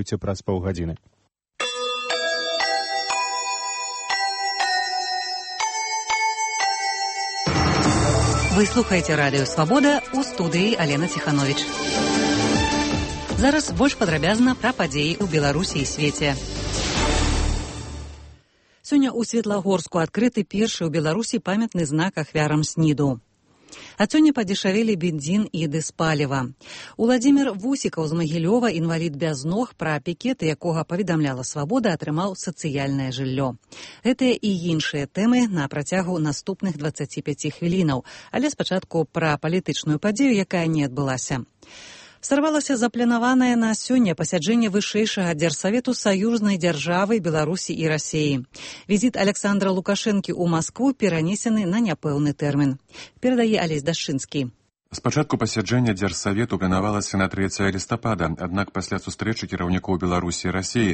чуеце праз паўгадзіны. Вы слухаеце радыё «Свабода», у студыі Алена Ціхановіч. Зараз больш падрабязна пра падзеі ў Беларусі і свеце. Сёння ў Светлагорску адкрыты першы ў Беларусі памятны знак ахвярам СНІДу. А сёння падзешавелі бензін і дызпаліва. Уладзімір Вусікаў з Магілёва, інвалід без ног, пра пікеты якога паведамляла «Свабода», атрымаў сацыяльнае жыллё. Гэтыя і іншыя тэмы на працягу наступных 25 хвілінаў. Але спачатку пра палітычную падзею, якая не адбылася. Сарвалася запланаванае на сёння пасяджэнне вышэйшага дзярсавету саюзнай дзяржавы Беларусі і Расіі. Візіт Александра Лукашэнкі ў Маскву перанесены на няпэўны тэрмін. Перадае Алесь Дашчынскі. Спачатку пасяджэння дзярсавету планавалася на 3 лістапада, аднак пасля сустрэчы кіраўнікоў Беларусі і Расіі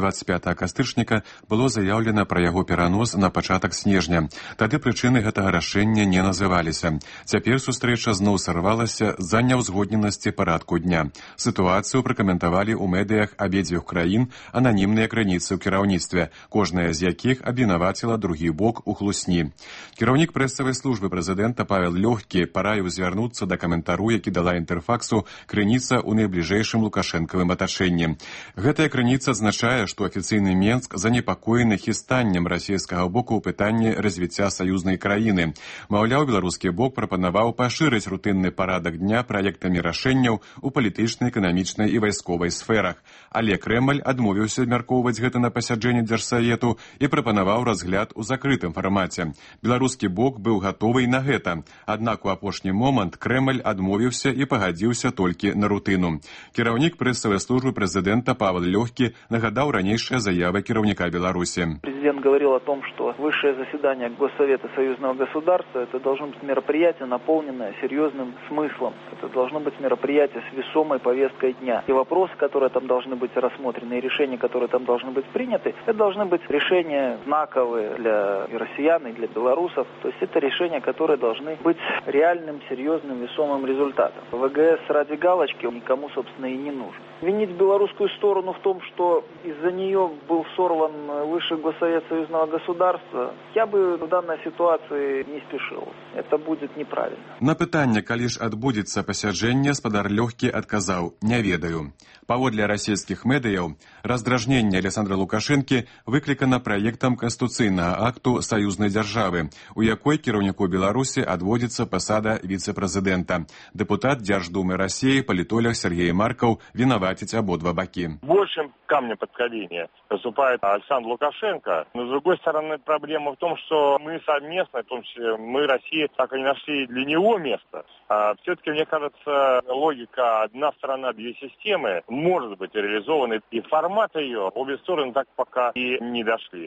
25 кастрычніка было заяўлена пра яго перанос на пачатак снежня. Тады прычыны гэтага рашэння не называліся. Цяпер сустрэча зноў сарвалася з-за няўзгодненасці парадку дня. Сітуацыю пракаментавалі ў медыях абедзвюх краін ананімныя крыніцы ў кіраўніцтве, кожная з якіх абвінаваціла другі бок у хлусні. Кіраўнік прэсавай службы прэзідэнта Павел Лёгкі параіў звярнуцца да каментару, які дала інтэрфаксу крыніца ў найбліжэйшым лукашэнкавым атачэнні. Гэтая крыніца азначае, што афіцыйны Менск занепакоены хістаннем расійскага боку ў пытанні развіцця саюзнай краіны. Маўляў, беларускі бок прапанаваў пашырыць рутынны парадак дня праектамі рашэнняў у палітычнай, эканамічнай і вайсковай сферах. Але Крэмль адмовіўся абмяркоўваць гэта на пасяджэнні дзярсавету і прапанаваў разгляд у закрытым фармаце. Беларускі бок быў гатовы і на гэта. Аднак у апошні момант Крэмль адмовіўся і пагадзіўся толькі на рутыну. Кіраўнік прэсавай службы прэзідэнта Павел Лёгкі нагадаў ранейшыя заявы кіраўніка Беларуси. Президент говорил о том, что высшее заседание Госсовета Союзного государства это должно быть мероприятие, наполненное серьезным смыслом. Это должно быть мероприятие с весомой повесткой дня. И вопросы, которые там должны быть рассмотрены, и решения, которые там должны быть приняты, это должны быть решения знаковые для россиян и для белорусов. То есть это решения, которые должны быть реальным, серьезным, весомым результатом. ВГС ради галочки никому, собственно, и не нужен. Винить белорусскую сторону в том, что из-за нее был сорван Высший Госсовет Союзного государства, я бы в данной ситуации не спешил. Это будет неправильно. На пытанне, калі ж адбудзецца пасяджэнне, спадар Лёгкі адказаў: «Не ведаю». Паводле расійскіх медыяў, раздражненне Александра Лукашэнкі выклікана праектам канстытуцыйнага акту саюзнай дзяржавы, у якой кіраўніку Беларусі адводзіцца пасада віцэ-прэзідэнта. Дэпутат Дзярждумы России, политолог Сергей Марков виноватить ободва баки. Большим камнем преткновения выступает Александр Лукашенко. Но с другой стороны, проблема в том, что мы совместно, в том числе мы, Россия, так и не нашли для него место. Все-таки, мне кажется, логика «одна страна, две системы» может быть реализована, и формат ее обе стороны так пока и не дошли.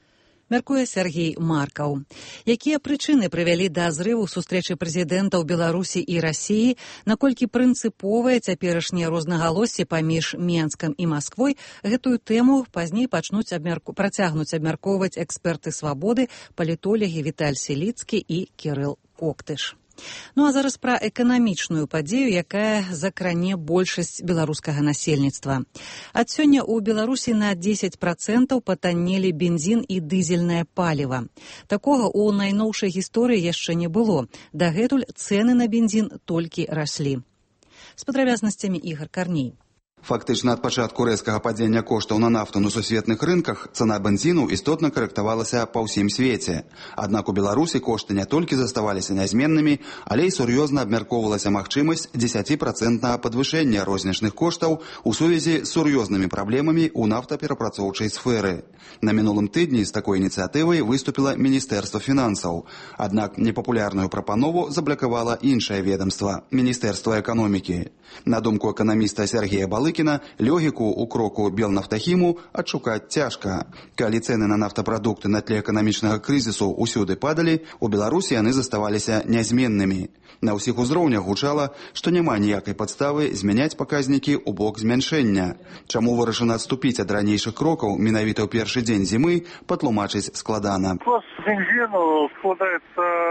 Мяркуе Сергей Маркаў. Якія прычыны прывялі да зрыву сустрэчы прэзідэнтаў Беларусі і Расіі, наколькі прынцыповае цяперашняе рознагалоссі паміж Менскам і Масквой, гэтую тэму пазней працягнуць абмяркоўваць эксперты «Свабоды», палітолагі Віталь Селіцкі і Кірыл Коктыш. Ну а зараз пра эканамічную падзею, якая закране большасць беларускага насельніцтва. Ад сёння ў Беларусі на 10% патаннелі бензін і дызельнае паліва. Такога ў найноўшай гісторыі яшчэ не было. Дагэтуль цэны на бензін толькі раслі. З падрабязнасцямі Ігор Карней. Фактычна ад пачатку рэзкага падзення коштаў на нафту на сусветных рынках цана бензіну істотна карэктавалася па ўсім свеце. Аднак у Беларусі кошты не толькі заставаліся нязменнымі, але і сур'ёзна абмяркоўвалася магчымасць 10% падвышэння рознічных коштаў у сувязі з сур'ёзнымі праблемамі ў нафтаперапрацоўчай сферы. На мінулым тыдні з такой ініцыятывай выступіла Міністэрства фінансаў. Аднак непапулярную прапанову заблакавала іншае ведомства – Міністэрства эканомікі. На думку эканаміста Сергея Балыкіна, логіку ў кроку Белнафтахіму адшукаць цяжка. Калі цэны на нафтапрадукты на тле эканамічнага крызісу ўсюды падалі, у Беларусі яны заставаліся нязменнымі. На ўсіх узроўнях гучала, што няма ніякай падставы змяняць паказнікі ў бок змяншэння. Чаму вырашана адступіць ад ранейшых крокаў менавіта ў першы дзень зімы, патлумачыць складана. Кост бензину складаецца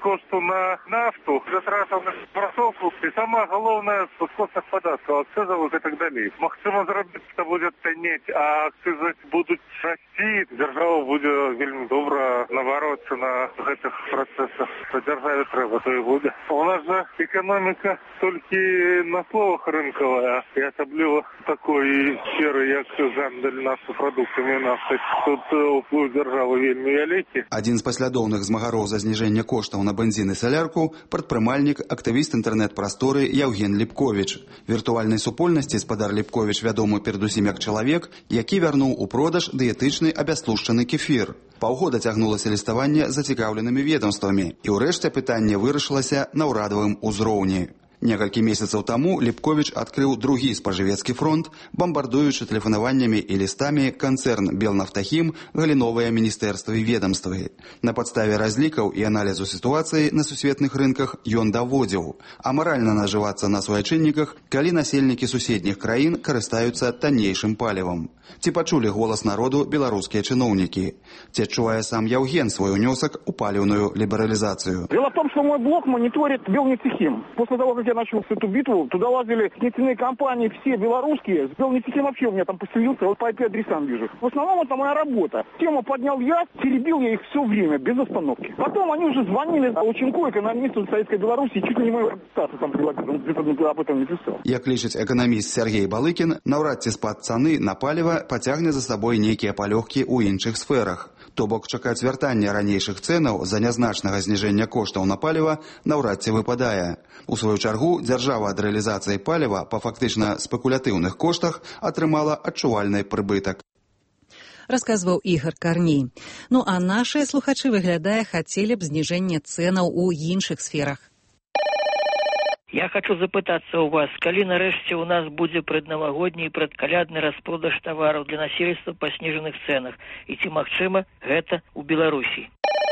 кошту на нафту, засрашених бросовку і саме головне з косних податків, акцизових і так далі. Максимум зробити, що буде таніть, а акцизи будуть расти, держава буде вельми добре наварватися на цих процесах. Що державі треба, то і буде. У нас же економіка тільки на словах ринкова, і особливо такої сфери, як гандль нафтопродуктами і нафти. Тут уплыў державы вельмі вялікі. Адзін з паслядоўных змагароў за зніжэнне коштаў на бензін і салярку – прадпрымальнік, актывіст інтэрнэт-прасторы Яўген Ліпковіч. Віртуальнай супольнасці спадар Ліпковіч вядомы перадусім як чалавек, які вярнуў у продаж дыетычны абястлушчаны кефір. Паўгода цягнулася ліставанне з зацікаўленымі ведомствамі, і ўрэшце пытанне вырашылася на ўрадавым узроўні. Некалькі месяцаў таму Ліпковіч адкрыў другі спажывецкі фронт, бамбардуючы тэлефанаваннямі і лістамі канцэрн «Белнафтахім», галіновыя міністэрствы і ведамствы. На падставе разлікаў і аналізу сітуацыі на сусветных рынках ён даводзіў. Амаральна нажывацца на суайчынніках, калі насельнікі суседніх краін карыстаюцца таннейшым палівам. Ці пачулі голас народу беларускія чыноўнікі? Ці адчувае сам Яўген свой унёсак у паліўную лібералізацыю? Дело в том, что мой блог мониторит Белнефтехим. После того, как я начал эту битву, туда лазили нефтяные компании, все белорусские. С Белнефтехим вообще у меня там поселился, вот по IP-адресам вижу. В основном это моя работа. Тему поднял я, теребил я их все время, без остановки. Потом они уже звонили Лученко, экономисту Советской Беларуси, чуть ли не мою репутацию там где-то об этом не писал. Як лічыць эканаміст Сергей Балыкін, наўрад ці спад цаны на паліва пацягне за сабой нейкія палёгкі ў іншых сферах. То бок чакаць вяртання ранейшых цэнаў за нязначнага зніжэння коштаў на паліва наўрад ці выпадае. У сваю чаргу, дзяржава ад рэалізацыі паліва па фактычна спекулятыўных коштах атрымала адчувальны прыбытак. Расказваў Ігор Карней. Ну а нашыя слухачы, выглядае, хацелі б зніжэння цэнаў у іншых сферах. Я хочу запытацца у вас, калі нарэшце у нас будзе праднавагодні і прадкалядны распродаж тавараў для насельніцтва па снежаных цэнах, і ці магчыма гэта ў Беларусі?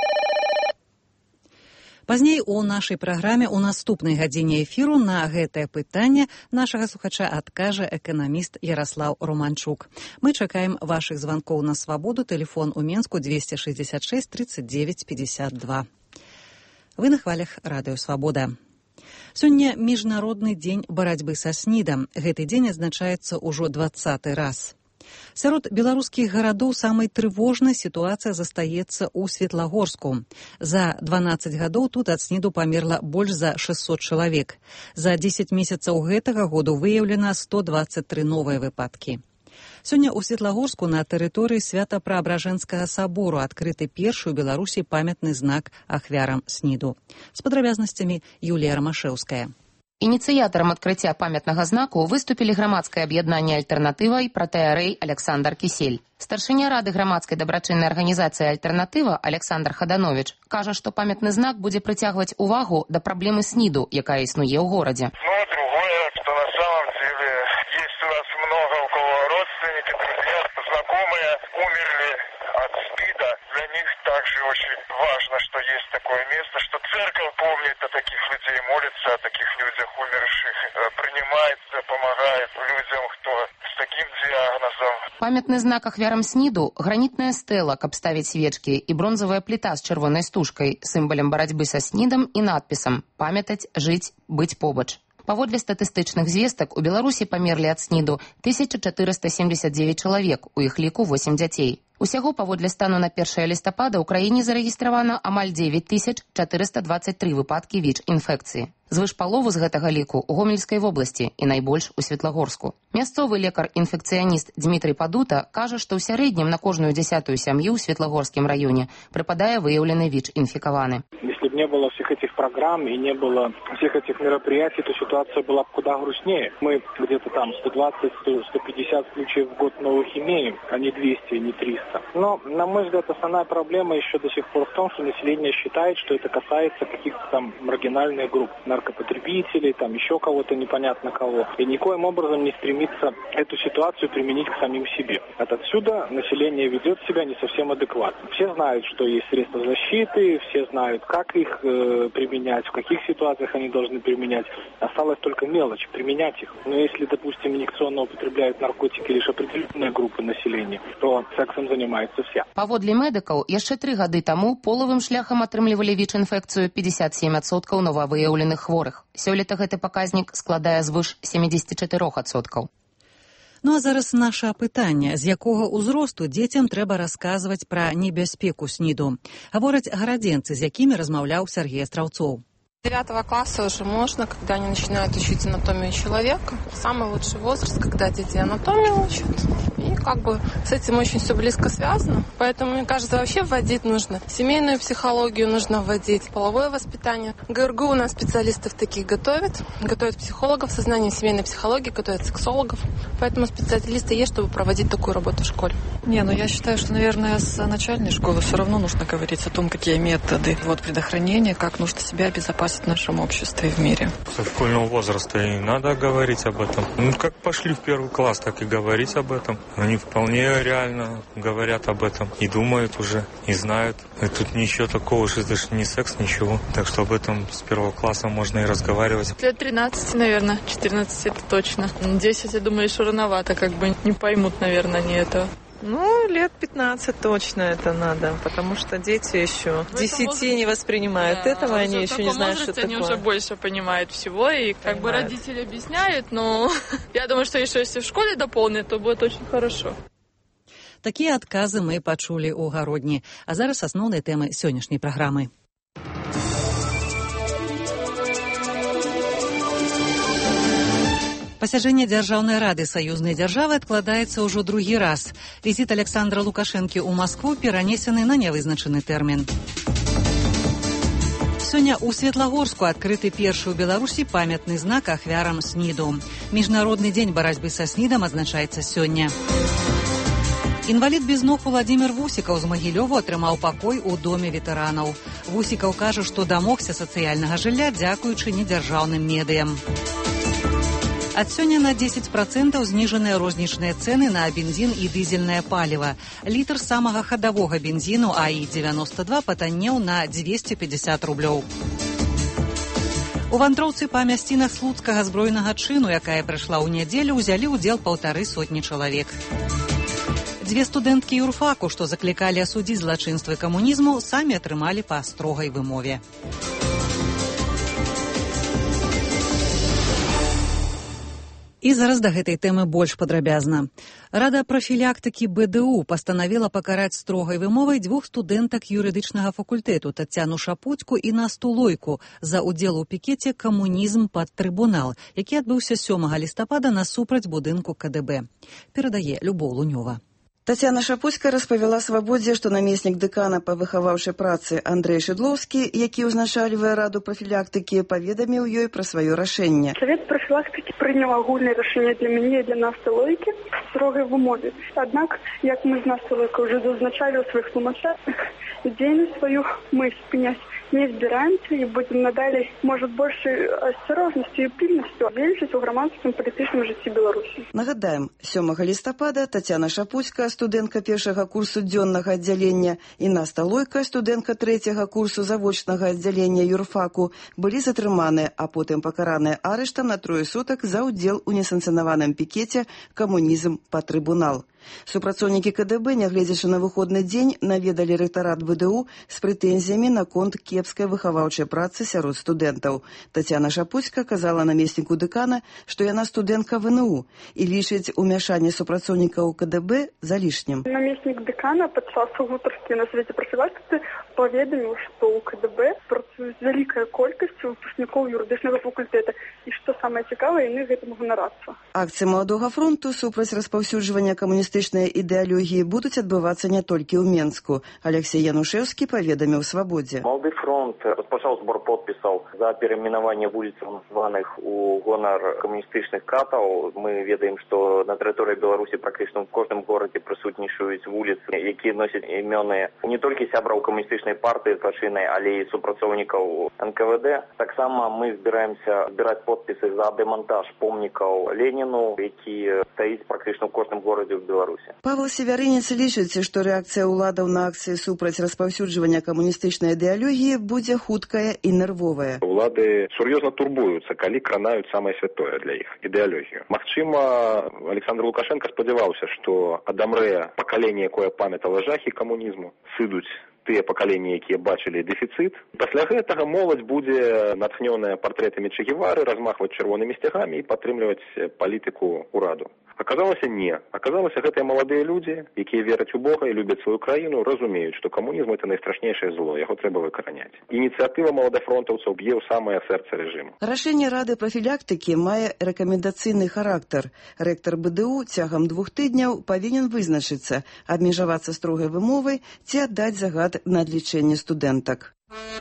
Пазней у нашай праграме ў наступнай гадзіне эфіру на гэтае пытанне нашага слухача адкажа эканаміст Ярослаў Романчук. Мы чакаем вашых званкоў на свабоду. Тэлефон у Менску 266 39 52. Вы на хвалях радыё «Свабода». Сёння міжнародны дзень барацьбы са СНІДам. Гэты дзень адзначаецца ўжо 20-й раз. Сярод беларускіх гарадоў самай трывожнай сітуацыя застаецца ў Светлагорску. За 12 гадоў тут ад СНІДу памерла больш за 600 чалавек. За 10 месяцаў гэтага году выяўлена 123 новыя выпадкі. Сёння ў Светлагорску на тэрыторыі Свята-Праабражэнскага сабору адкрыты першы ў Беларусі памятны знак ахвярам СНІДу. З падрабязнасцямі Юлія Рамашэўская. Ініцыятарам адкрыцця памятнага знаку выступілі грамадскае аб'яднанне «Альтэрнатыва» і пратэарэй Александр Кісель. Старшыня рады грамадскай дабрачыннай арганізацыі «Альтэрнатыва» Александр Хаданович кажа, што памятны знак будзе прыцягваць увагу да праблемы СНІДу, якая існуе ў горадзе. Другое, что на самом деле есть у нас много у кого родственники, друзья, знакомые умерли от СПИДа. Для них также очень важно, что есть такое место, что церковь помнит о таких людей, молится о таких людях умерших, принимает, помогает людям, кто с таким диагнозом. Памятны знак ахвярам СНІДу, гранітная стэла, каб ставіць свечкі, і бронзавая пліта з чырвонай стужкай, сімвалам барацьбы са СНІДам і надпісам «Памятаць, жыць, быць побач». Паводле статыстычных звестак, у Беларусі памерлі ад СНІДу 1479 чалавек, у іх ліку 8 дзяцей. Усяго паводле стану на 1 лістапада ў краіне зарэгістравана амаль 9423 выпадкі ВІЧ-інфекцыі. Звыш палову з гэтага ліку ў Гомельскай вобласці і найбольш у Светлагорску. Мясцовы лекар-інфекцыяніст Дмітрый Падута кажа, што ў сярэднім на кожную 10-ю сям'ю ў Светлагорскім раёне прыпадае выяўлены ВІЧ-інфікаваны. Если бы не было всех этих программ и не было всех этих мероприятий, то ситуация была бы куда грустнее. Мы где-то там 120-150 случаев в год новых имеем, а не 200, не 300. Но, на мой взгляд, основная проблема еще до сих пор в том, что население считает, что это касается каких-то там маргинальных групп. наркопотребителей, там еще кого-то непонятно кого. И никоим образом не стремится эту ситуацию применить к самим себе. Отсюда население ведет себя не совсем адекватно. Все знают, что есть средства защиты, все знают, как их применять, в каких ситуациях они должны применять. Осталась только мелочь – применять их. Но если, допустим, инъекционно употребляют наркотики лишь определенные группы населения, то сексом занимается вся. Паводле медыкаў, яшчэ 3 гады таму полавым шляхам атрымлівалі ВІЧ-інфекцыю 57% новавыяўленых хворых. Сёлета гэты паказнік складае звыш 74%. Ну а зараз наша пытанне, з якога ўзросту дзецям трэба расказваць пра небяспеку СНИДу. Гавораць гарадзенцы, з якімі размаўляў Сергей Астраўцоў. 9 класса уже можно, когда они начинают учить анатомию человека. Самый лучший возраст, когда дети анатомию учат. И как бы с этим очень все близко связано. Поэтому, мне кажется, вообще вводить нужно. Семейную психологию нужно вводить, половое воспитание. ГРГУ у нас специалистов таких готовит. Готовят психологов со знанием семейной психологии, готовят сексологов. Поэтому специалисты есть, чтобы проводить такую работу в школе. Я считаю, что, наверное, с начальной школы все равно нужно говорить о том, какие методы предохранения, как нужно себя обезопасить в нашем обществе и в мире. Со школьного возраста и надо говорить об этом. Как пошли в 1 класс, так и говорить об этом. Они вполне реально говорят об этом и думают уже, и знают. И тут ничего такого, что это же не секс, ничего. Так что об этом с 1 класса можно и разговаривать. Лет 13, наверное, 14 это точно. 10, я думаю, еще рановато, не поймут, наверное, они этого. Лет 15 точно это надо, потому что дети еще 10 не воспринимают этого, они еще не знают, что такое. Они уже больше понимают всего, и родители объясняют, но я думаю, что еще если в школе дополнят, то будет очень хорошо. Такія адказы мы пачулі ў гародні. А зараз асноўныя тэмы сённяшняй праграмы. Пасяджэнне Дзяржаўнай рады саюзнай дзяржавы адкладаецца ўжо другі раз. Візіт Александра Лукашэнкі ў Маскву перанесены на нявызначаны тэрмін. Сёння ў Светлагорску адкрыты першы ў Беларусі памятны знак ахвярам СНИДу. Міжнародны дзень барацьбы са СНИДам адзначаецца сёння. Інвалід без ног Владзімір Вусікаў з Магілёву атрымаў пакой у доме ветэранаў. Вусікаў кажа, што дамогся сацыяльнага жылля дзякуючы недзяржаўным медыям. Ад сёння на 10% зніжаныя рознічныя цэны на бензін і дызельнае паліва. Літр самага хадавога бензіну АІ-92 патаннеў на 250 рублёў. У вандроўцы па мясцінах слуцкага збройнага чыну, якая прайшла ў нядзелю, узялі ўдзел 150 чалавек. 2 студэнткі юрфаку, што заклікалі асудзіць злачынствы камунізму, самі атрымалі па строгай вымове. І зараз да гэтай тэмы больш падрабязна. Рада прафілактыкі БДУ пастанавіла пакараць строгай вымовай 2 студэнтак юрыдычнага факультэту Тацяну Шапуцьку і Насту Лойку за ўдзел у пікеце «Камунізм пад трыбунал», які адбыўся 7 лістапада насупраць будынку КДБ. Перадае Любоў Лунёва. Тацяна Шапуцька распавяла «Свабодзе», што намеснік дэкана па выхаваўчай працы Андрэй Шыдлоўскі, які ўзначальвае раду прафілактыкі, паведаміў ёй пра сваё рашэнне. Савет прафілактыкі прыняў агульнае рашэнне для мяне і для Насты Лойкі строгай вымове. Аднак, як мы з Настай Лойкай ўжо зазначалі ў сваіх тлумачаннях, дзейнасць сваю мы спыняць не збіраемся і будзем надалей, можа, большай асцярожнасцю і пільнасцю дзейнічаць у грамадскім палітычным жыцці Беларусі. Нагадаем, 7 лістапада Тацяна Шапуцька, студэнтка 1-го курсу дзённага аддзялення, і Наста Лойка, студэнтка 3-го курсу завочнага аддзялення юрфаку, былі затрыманыя, а потым пакараныя арыштам на 3 сутак за ўдзел у несанкцыянаваным пікеце «Камунізм пад трыбунал». Супрацоўнікі КДБ, нягледзячы на выходны дзень, наведалі рэктарат БДУ з прэтэнзіямі наконт кепскай выхаваўчай працы сярод студэнтаў. Тацяна Шапуцька казала намесніку дэкана, што яна студэнтка ВНУ і лічыць умяшанне супрацоўнікаў КДБ залішнім. Намеснік дэкана падчас гутаркі на Савеце прафілактыкі паведаміў, што ў КДБ працуюць вялікая колькасць выпускнікоў юрыдычнага факультэта і, што самае цікавае, яны гэтым ганарацца. Акцыі Маладога фронту супраць распаўсюджвання камуністычнай ідэалогіі будуць адбывацца не толькі ў Менску. Алексей Янушэўскі паведаміў «Свабодзе». Малады фронт распачаў збор подпісаў подпісаў за перайменаванне вуліцаў, названых у гонар камуністычных катаў. Мы ведаем, што на тэрыторыі Беларусі практычна ў кожным горадзе прысутнічаюць вуліцы, якія носяць імёны не толькі сябраў камуністычнай партыі злачыннай, але і супрацоўнікаў НКВД. Таксама мы збіраемся збіраць подпісы за дэмантаж помнікаў Леніну, які стаіць практычна ў кожным горадзе ў Беларусі. Павел Севярынец лічыць, што рэакцыя ўладаў на акцыі супраць распаўсюджвання камуністычнай ідэалогіі будзе хуткая і нервовая. Улады сур'ёзна турбуюцца, калі кранаюць самае святое для іх ідэалогію. Магчыма, Александр Лукашенко спадзяваўся, што адамрэ пакаленне, якое памятала жахі камунізму, сыдуць тыя пакаленні, якія бачылі дэфіцыт. Пасля гэтага моладзь будзе натхнёная партрэтамі Че Гевары, размахваць чырвонымі сцягамі і падтрымліваць палітыку ўраду. Аказалася не. Аказалася, гэтыя маладыя людзі, якія вераць у Бога і любяць сваю краіну, разумеюць, што камунізм – это найстрашнейшае зло, яго трэба выкараняць. Ініцыятыва маладафронтаўцаў б'е ў самае сэрца рэжыму. Рашэнне Рады прафілактыкі мае рэкамендацыйны характар. Рэктар БДУ цягам 2 тыдняў павінен вызначыцца, абмежавацца строгай вымовай ці аддаць загад на адлічэнне студэнтак.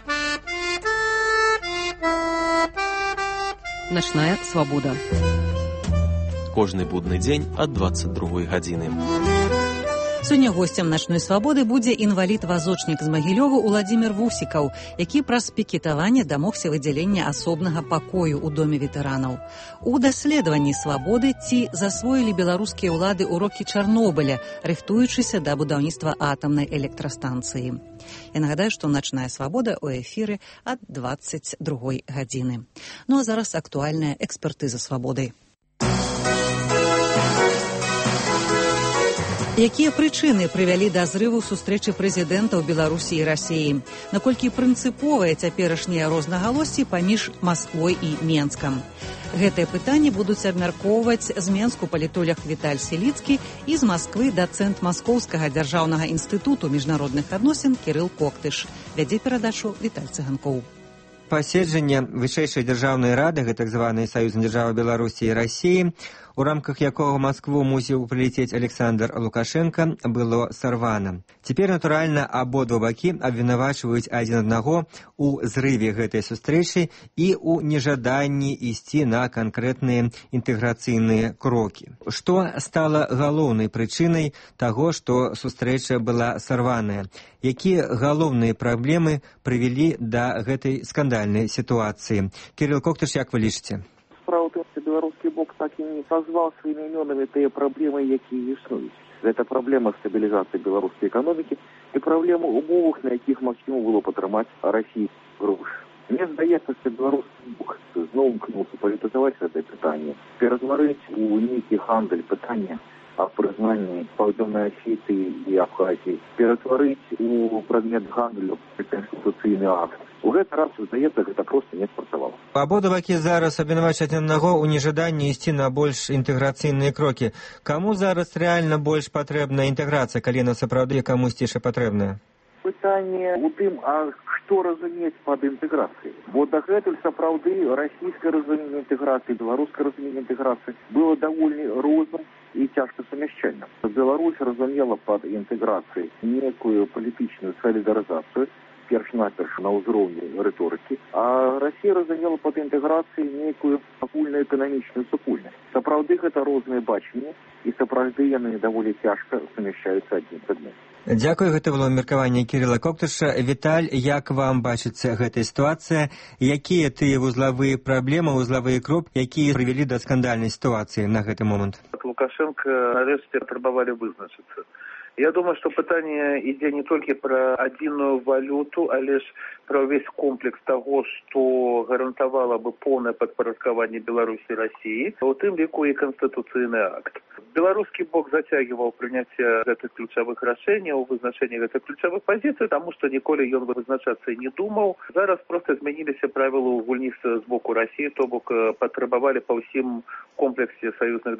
Начная свабода. Кожны будны дзень ад 22 гадзіны. Сёння госцем начной свабоды будзе інвалід-вазочнік з Магілёва Уладзімір Вусікаў, які праз пікетаванне дамогся выдзялення асобнага пакою ў доме ветэранаў. У даследаванні свабоды ці засвоілі беларускія ўлады урокі Чарнобыля, рыхтуючыся да будаўніцтва атамнай электрастанцыі. Я нагадаю, што начная свабода ў эфіры ад 22 гадзіны. Ну а зараз актуальная экспертыза свабоды. Якія прычыны прывялі да зрыву сустрэчы прэзідэнтаў Беларусі і Расіі? Наколькі прынцыповыя цяперашнія рознагалоссі паміж Масквой і Менскам? Гэтыя пытанні будуць абмяркоўваць з Менску палітолог Віталь Селіцкі і з Масквы дацэнт Маскоўскага дзяржаўнага інстытуту міжнародных адносін Кірыл Коктыш. Вядзе перадачу Віталь Цыганкоў. Паседжанне вышэйшай дзяржаўнай рады, так званай саюзнай дзяржавы Беларусі і Расіі, у рамках якога Маскву мусіў прылецець Александр Лукашенко, было сарвана. Цяпер, натуральна, абодва бакі абвінавачваюць адзін аднаго у зрыве гэтай сустрэчы і ў нежаданні ісці на канкрэтныя інтэграцыйныя крокі. Што стала галоўнай прычынай таго, што сустрэча была сарваная? Якія галоўныя праблемы прывялі да гэтай скандальнай сітуацыі? Кірыл Коктыш, як вы лічыце? Справа ў тым, што беларускі бок так і не назваў сваімі імёнамі тыя праблемы, якія існуюць. Гэта праблема стабілізацыі беларускай эканомікі і праблема умовах, на якіх магчыма было падтрымаць Расію грошы. Мне здаецца, што беларускі бок зноў імкнуўся палітызаваць гэтае пытанне, ператварыць у нейкі гандаль пытання аб прызнанні Паўднёвнай Асетыі і Абхазіі, ператварыць у прадмет гандлю канстытуцыйны акт. У гэты раз, здаецца, гэта проста не спрацавала. Абодва бакі зараз абвінавачваюць адзін аднаго ў нежаданні ісці на больш інтэграцыйныя крокі. Каму зараз рэальна больш патрэбна інтэграцыя, калі яна сапраўды камусьці яшчэ патрэбная? Пытанне ў тым, а што разумець пад інтэграцыяй? Бо дагэтуль сапраўды расійскае разуменне інтэграцыі, беларускае разуменне інтэграцыі было даволі розным і цяжка сумяшчальным. Беларусь разумела пад інтэграцыяй некую палітычную салідарызацыю, перш-наперш на ўзроўні рыторыкі, а Расія разумела пад інтэграцыяй некую агульную эканамічную супольнасць. Сапраўды гэта розныя бачанні, і сапраўды яны даволі цяжка сумяшчаюцца адзін з адным. Дзякую, гэта было меркаванне Кірыла Коктыша. Віталь, як вам бачыцца гэтая сітуацыя? Якія тыя вузлавыя праблемы, вузлавыя кропкі, якія прывялі да скандальнай сітуацыі на гэты момант? Лукашенко нарэшце патрабавалі вызначыцца. Я думаю, што пытанне ідзе не толькі пра адзіную валюту, але ж пра ўвесь комплекс таго, што гарантавала бы поўнае падпарадкаванне Беларусі і Расіі, у тым ліку і канстытуцыйны акт. Беларускі бок зацягваў прыняцце гэтых ключавых рашэнняў, вызначэнне гэтых ключавых пазіцый, таму што ніколі ён вызначацца не думаў. Зараз проста змяніліся правілы гульні з боку Расіі, то бок патрабавалі па ўсім комплексе саюзных дамоўленасцей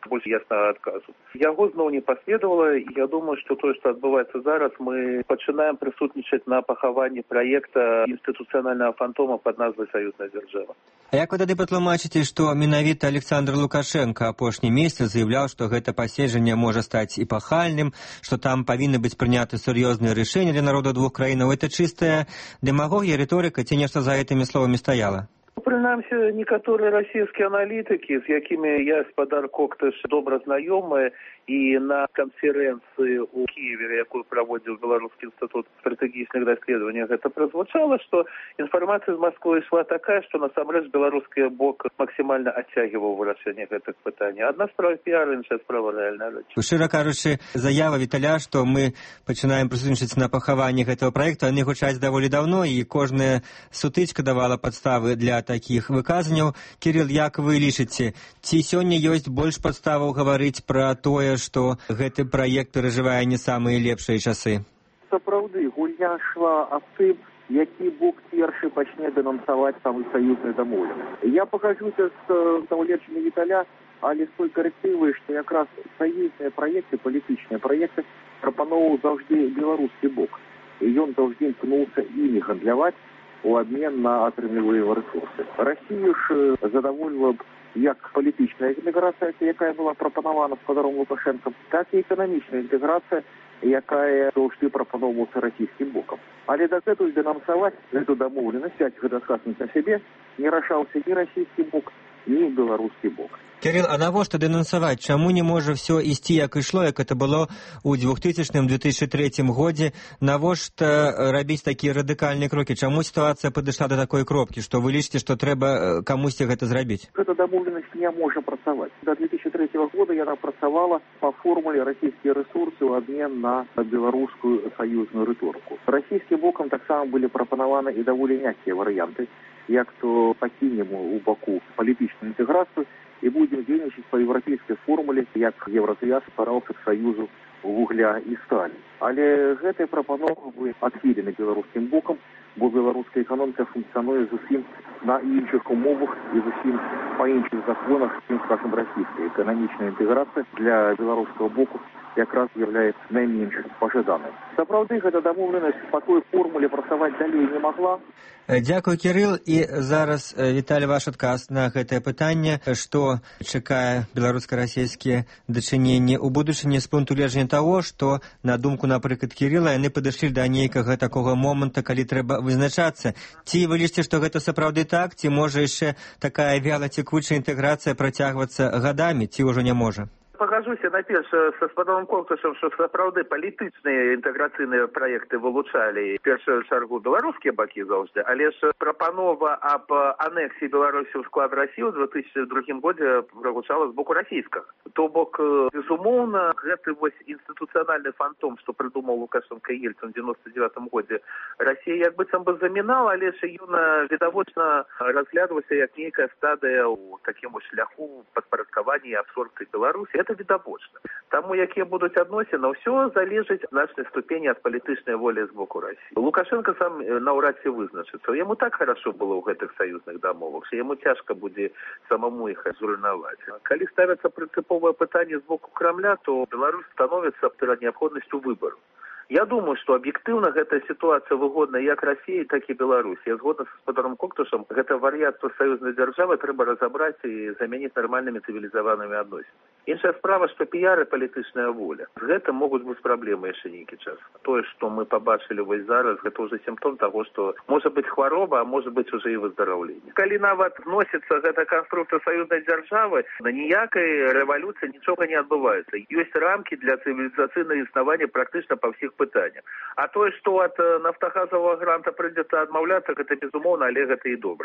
больш яснага адказу. Яго зноў не паследавала, і я думаю, што тое, што адбываецца зараз, мы пачынаем прысутнічаць на пахаванні праекта інстытуцыянальнага фантома пад назвай «Саюзная дзяржава». А як вы тады патлумачыце, што менавіта Александр Лукашенко апошні месяц заяўляў, што гэта паседжанне можа стаць эпахальным, што там павінны быць прыняты сур'ёзныя рашэнні для народа двух краінаў? Это чыстая дэмагогія, рыторыка, ці нешта за гэтымі словамі стаяла? Прынамсі, некаторыя расійскія аналітыкі, з якімі я, спадар Коктыш, добра знаёмы, і на канферэнцыі ў Кіеве, якую праводзіў Беларускі інстытут стратэгічных даследаванняў, гэта празвучала, што інфармацыя з Масквы ішла такая, што насамрэч беларускі бок максімальна адцягіваў вырашэнне гэтых пытанняў. Адна справа піар, іншая справа рэальная рэч. Шчыра кажучы, заява Віталя, што мы пачынаем прысутнічаць на пахаванні гэтага праекта, яны гучаць даволі даўно, і кожная сутычка давала падставы для такіх выказанняў. Кірыл, як вы лічыце, ці сёння ёсць больш падставаў гаварыць пра тое, што гэты праект перажывае не самыя лепшыя часы? Сапраўды, гульня шла аб тым, які бок першы пачне дэнансаваць самы саюзныя дамоўленасці. Я пагаджуся з даўлечамі Віталя, але з той карэктывай, што якраз саюзныя праекты, палітычныя праекты прапаноўваў заўжды беларускі бок. І ён заўжды імкнуўся імі гандляваць у абмен на атрымліваемыя рэсурсы. Расію ж задавольвала б як палітычная інтэграцыя, якая была прапанавана спадаром Лукашэнкам, так і эканамічная інтэграцыя, якая заўжды прапаноўвалася расійскім бокам. Але дагэтуль дэнансаваць гэту дамоўленасць, взяць гэта адказнасць на сябе, не рашаўся ні расійскі бок, ні беларускі бок. Кірыл, а навошта дэнансаваць? Чаму не можа ўсё ісці як ішло, як это было ў 2000-2003 годзе? Навошта рабіць такія радыкальныя крокі? Чаму сітуацыя падышла да такой кропкі, што вы лічыце, што трэба камусьці гэта зрабіць? Гэта дамоўленасць не можа працаваць. До 2003 года яна працавала па формуле расійскія рэсурсы ў абмен на беларускую саюзную рыторыку. Расійскім бокам таксама былі прапанаваны і даволі мяккія варыянты, як то пакінем у баку палітычную інтэграцыю і будем дзейнічаць па еўрапейскай формуле, як Еўрасоюз стараўся к саюзу вугля і сталі. Але гэтыя прапановы былі адхілены беларускім бокам, бо беларуская эканоміка функцыянуе зусім на іншых умовах і зусім па іншых законах, чым, скажем, расійская эканамічная інтэграцыя для беларускага боку якраз з'яўляецца найменш пажаданай. Сапраўды, гэта дамоўленасць па той формуле працаваць далей не магла. Дзякуй, Кірыл. І зараз, Віталій, ваш адказ на гэтае пытанне. Што чакае беларуска-расійскія дачыненні ў будучыні з пункту гледжання таго, што, на думку, напрыклад, Кірыла, яны падышлі да нейкага такога моманта, калі трэба вызначацца. Ці вы лічыце, што гэта сапраўды так? Ці можа яшчэ такая вялацекучая інтэграцыя працягвацца гадамі, ці ўжо не можа? Пагаджуся найперш са спадаром Коктышам, што сапраўды палітычныя інтэграцыйныя праекты вылучалі першую чаргу беларускія бакі заўжды, але ж прапанова аб анексіі Беларусі ў склад Расіі ў 2002 годзе прагучала з боку расійскага. То бок, безумоўна, гэты вось інстытуцыянальны фантом, што прыдумаў Лукашенко і Ельцин у 99 годзе, Расія як быццам бы замінала, але ж ён відавочна разглядваўся як нейкая стадыя ў такім шляху падпарадкавання і абсорбцыі Беларусі. Это відавочна. Таму, якія будуць адносіны, ўсё залежыць ад значнай ступені ад палітычнай волі з боку Расіі. Лукашенко сам наўрад ці вызначыцца. Яму так хорошо было ў гэтых саюзных дамовах, што яму цяжка будзе самому іх зруйнаваць. Калі ставяцца прынцыповае пытанне з боку Крамля, то Беларусь становіцца перад неабходнасцю выбару. Я думаю, што аб'ектыўна гэтая сітуацыя выгодна як Расіі, так і Беларусі. Я згодна са спадаром Коктышам, гэта вар'яцтва саюзнай дзяржавы трэба разабраць і замяніць нармальнымі цывілізаванымі адносінамі. Іншая справа, што піяр і палітычная воля. З гэтым могуць быць праблемы яшчэ нейкі час. Тое, што мы пабачылі вось зараз, гэта ўжо сімптом таго, што можа быць хвароба, а можа быць уже і выздараўленне. Калі нават зносіцца гэта канструкцыя саюзнай дзяржавы, на ніякай рэвалюцыі нічога не адбываецца. Ёсць рамкі для цывілізацыйнага існавання практычна па ўсіх пытаннях. А тое, што ад нафтагазавага гранта прыйдзецца адмаўляцца, гэта безумоўна, але гэта і добра.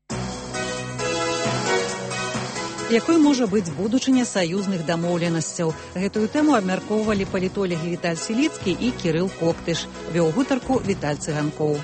Якой можа быць будучыня саюзных дамоўленасцяў? Гэтую тэму абмяркоўвалі палітолагі Віталь Сіліцкі і Кірыл Коктыш. Вёў гутарку Віталь Цыганкоў.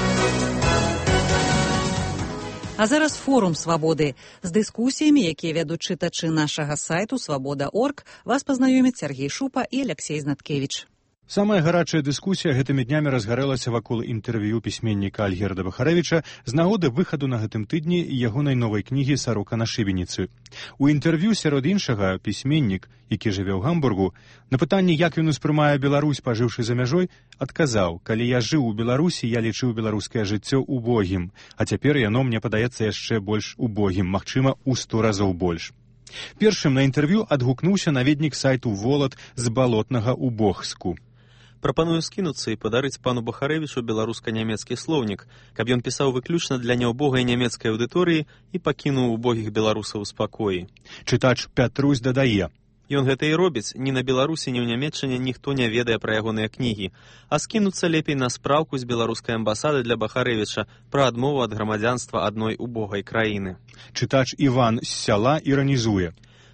А зараз форум «Свабоды». З дыскусіямі, якія вядуць чытачы нашага сайту «Свабода.орг», вас пазнаёмяць Сергей Шупа і Алексей Знаткевіч. Самая гарачая дыскусія гэтымі днямі разгарэлася вакол інтэрв'ю пісьменніка Альгерда Бахарэвіча з нагоды выхаду на гэтым тыдні ягонай новай кнігі «Сарока на шыбеніцы». У інтэрв'ю, сярод іншага, пісьменнік, які жыве ў Гамбургу, на пытанне, як ён успрымае Беларусь, пажыўшы за мяжой, адказаў: «Калі я жыў у Беларусі, я лічыў беларускае жыццё убогім, а цяпер яно мне падаецца яшчэ больш убогім, магчыма, у 100 разоў больш». Першым на інтэрв'ю адгукнуўся наведнік сайту «Волат» з балотнага ў Бохску. Прапаную скінуцца і падарыць пану Бахарэвічу беларуска-нямецкі слоўнік, каб ён пісаў выключна для няўбогай нямецкай аўдыторыі і пакінуў убогіх беларусаў у спакоі. Чытач Пятрусь дадае: Ён гэта і робіць. Ні на Беларусі, ні ў Нямецчыне ніхто не ведае пра ягоныя кнігі. А скінуцца лепей на спраўку з беларускай амбасады для Бахарэвіча пра адмову ад грамадзянства адной убогай краіны. Чытач Іван з сяла іранізуе: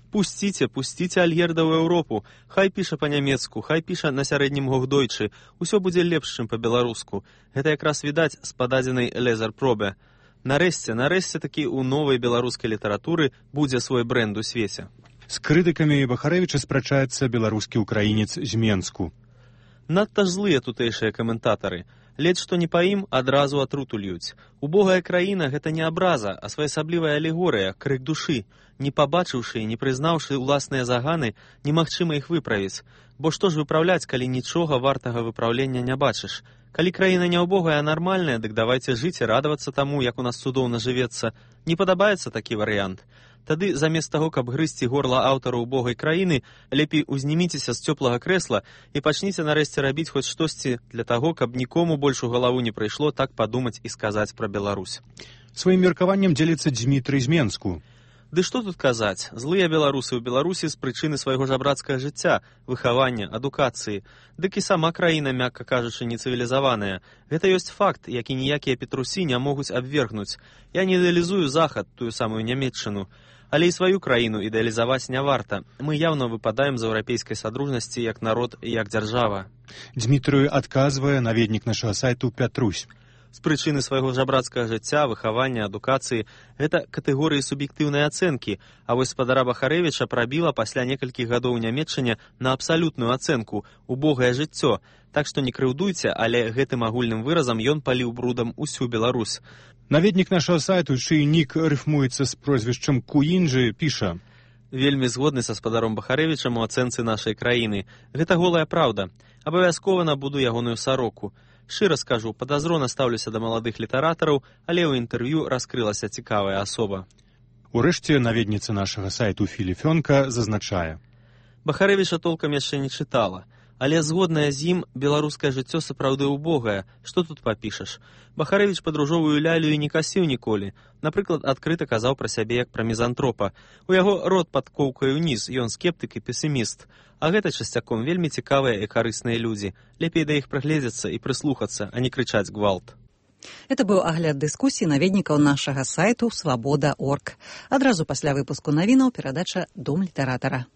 Пусціце Альгерда ў Еўропу. Хай піша па-нямецку, хай піша на сярэднім гогдойчы. Усё будзе лепш, чым па-беларуску. Гэта якраз відаць з пададзенай лезар-пробе. Нарэшце такі ў новай беларускай літаратуры будзе свой брэнд у свеце. З крытыкамі Бахарэвіча спрачаецца беларускі ўкраінец з Менску. Надта ж злыя тутэйшыя каментатары. Ледзь што не па ім адразу атруту льюць. Убогая краіна — гэта не абраза, а своеасаблівая алегорыя, крык душы. Не пабачыўшы і не прызнаўшы ўласныя заганы, немагчыма іх выправіць. Бо што ж выпраўляць, калі нічога вартага выпраўлення не бачыш? Калі краіна не ўбогая, а нармальная, дык давайце жыць і радавацца таму, як у нас цудоўна жывецца. Не падабаецца такі варыянт? Тады, замест таго, каб грызці горла аўтару убогай краіны, лепей узніміцеся з цёплага крэсла і пачніце нарэшце рабіць хоць штосьці для таго, каб нікому больш у галаву не прыйшло так падумаць і сказаць пра Беларусь. Сваім меркаваннем дзеліцца Дзмітрый з Менску. Ды што тут казаць? Злыя беларусы ў Беларусі з прычыны свайго жабрацкага жыцця, выхавання, адукацыі. Дык і сама краіна, мякка кажучы, нецывілізаваная. Гэта ёсць факт, які ніякія петрусі не могуць абвергнуць. Я не ідэалізую Захад, тую самую Нямецчыну. Але і сваю краіну ідэалізаваць не варта. Мы яўна выпадаем з еўрапейскай садружнасці як народ і як дзяржава. Дзмітрыю адказвае наведнік нашага сайту Пятрусь. З прычыны свайго жабрацкага жыцця, выхавання, адукацыі — гэта катэгорыі суб'ектыўнай ацэнкі, а вось спадара Бахарэвіча прабіла пасля некалькіх гадоў у Нямецчыне на абсалютную ацэнку — убогае жыццё. Так што не крыўдуйце, але гэтым агульным выразам ён паліў брудам усю Беларусь. Наведнік нашага сайту, чый нік рыфмуецца з прозвішчам Куінджы, піша: Вельмі згодны са спадаром Бахарэвічам у ацэнцы нашай краіны. Гэта голая праўда. Абавязкова набуду ягоную сароку. Шчыра скажу, падазрона стаўлюся да маладых літаратараў, але ў інтэрв'ю раскрылася цікавая асоба. Урэшце наведніца нашага сайту Філіфёнка зазначае: Бахарэвіча толкам яшчэ не чытала, але згодная з ім, беларускае жыццё сапраўды убогае. Што тут папішаш? Бахарэвіч падружовую лялю і не касіў ніколі. Напрыклад, адкрыта казаў пра сябе як пра мізантропа. У яго рот пад коўкай уніз, ён скептык і песіміст. А гэта часцяком вельмі цікавыя і карысныя людзі. Лепей да іх прыгледзецца і прыслухацца, а не крычаць гвалт. Это быў агляд дыскусіі наведнікаў нашага сайту «Свабода.орг». Адразу пасля выпуску навінаў перадача «Дом літаратара».